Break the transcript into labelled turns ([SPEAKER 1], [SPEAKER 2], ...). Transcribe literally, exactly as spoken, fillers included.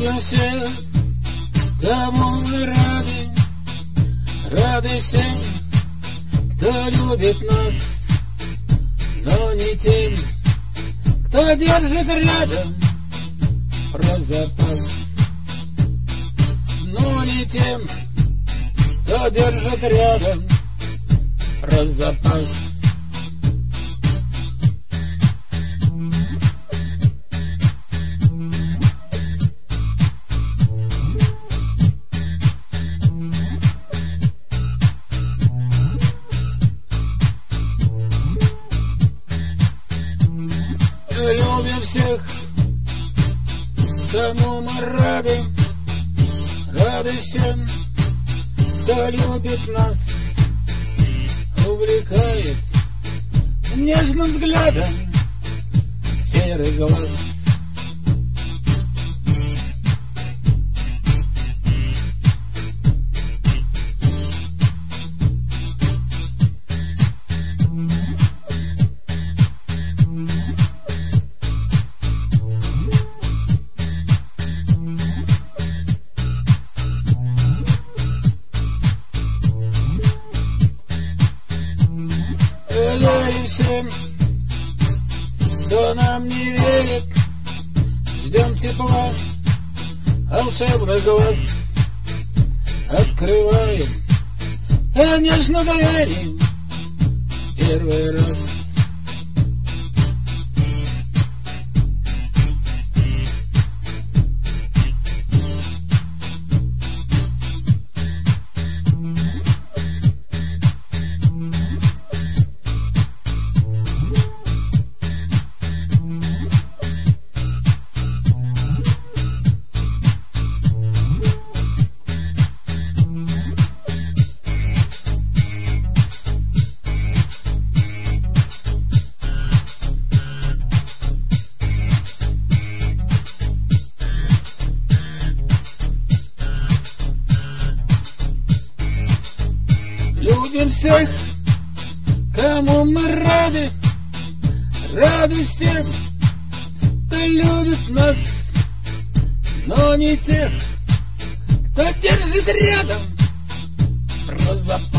[SPEAKER 1] Любим всех, кому мы рады, рады всем, кто любит нас, но не тем, кто держит рядом про запас. Но не тем, кто держит рядом про запас. Любим всех, кому мы рады, рады всем, кто любит нас, увлекает нежным взглядом серый глаз. Верим всем, кто нам не верит, ждем тепла волшебных глаз. Открываем, а нежно доверим первый раз. Любим всех, кому мы рады, рады всем, кто любит нас, но не тех, кто держит рядом про запас.